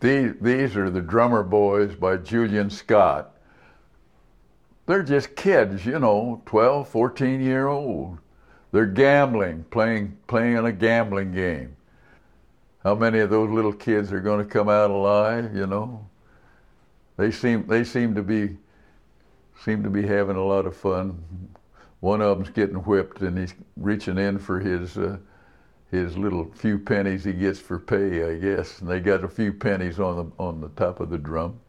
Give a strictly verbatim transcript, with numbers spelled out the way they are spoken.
These, these are the Drummer Boys by Julian Scott. They're just kids, you know, twelve, fourteen year old. They're gambling, playing, playing a gambling game. How many of those little kids are going to come out alive, you know? They seem, they seem to be, seem to be having a lot of fun. One of them's getting whipped and he's reaching in for his, uh, his little few pennies he gets for pay, I guess. And they got a few pennies on the, on the top of the drum.